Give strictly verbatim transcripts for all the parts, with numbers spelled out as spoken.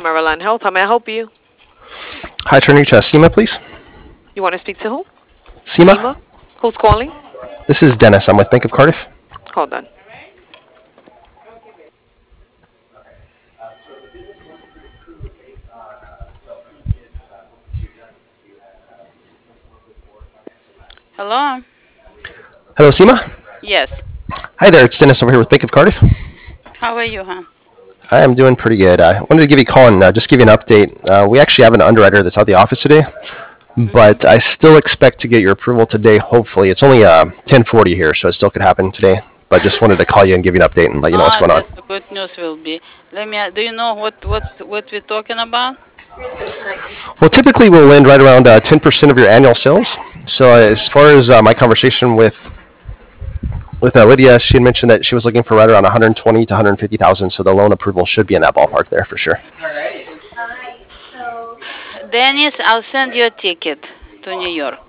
Maryland Health. How may I help you? Hi, turning to Seema, please. You want to speak to who? Seema? Seema? Who's calling? This is Dennis. I'm with Bank of Cardiff. Hold on. Hello? Hello, Seema? Yes. Hi there, it's Dennis over here with Bank of Cardiff. How are you, huh? I am doing pretty good. I wanted to give you a call and uh, just give you an update. Uh, we actually have an underwriter that's out of the office today, but I still expect to get your approval today, hopefully. It's only uh, ten forty here, so it still could happen today. But just wanted to call you and give you an update and let you know what's Ah, going on. that's the good news will be. Let me, do you know what, what, what we're talking about? Well, typically we'll land right around uh, ten percent of your annual sales. So uh, as far as uh, my conversation with with uh, Lydia, she had mentioned that she was looking for right around one hundred twenty to one hundred fifty thousand. So the loan approval should be in that ballpark there for sure. Dennis, I'll send you a ticket to New York.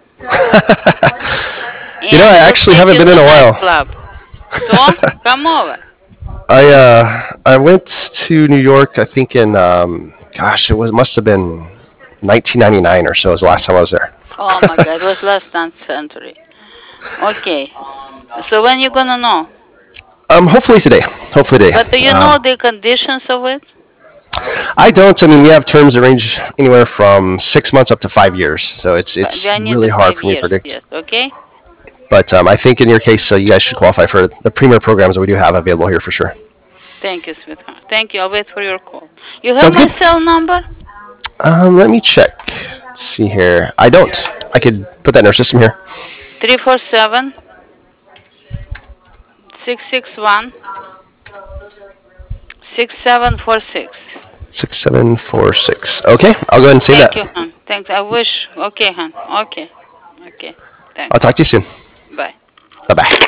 You know, I And we'll actually take haven't you been in to a while. nightclub. So, come over. I uh, I went to New York. I think in um, gosh, it was must have been nineteen ninety-nine or so. Was the last time I was there. Oh my God, it was last century. Okay. So when you gonna know? Um, hopefully today. Hopefully today. But do you know Um, the conditions of it? I don't. I mean, we have terms that range anywhere from six months up to five years. So it's But it's I need really the hard five for me to years, predict. yes, okay? But um, I think in your case, so you guys should qualify for the premier programs that we do have available here for sure. Thank you, sweetheart. Thank you. I'll wait for your call. You have Sounds my good. cell number? Um, let me check. Let's see here. I don't. I could put that in our system here. three four seven, six six one, six seven four six. Six seven four six. Okay, I'll go ahead and save Thank that. you, hon. Thanks. I wish. Okay, hon. Okay. Okay. I'll Thanks. talk to you soon. Bye. Bye bye.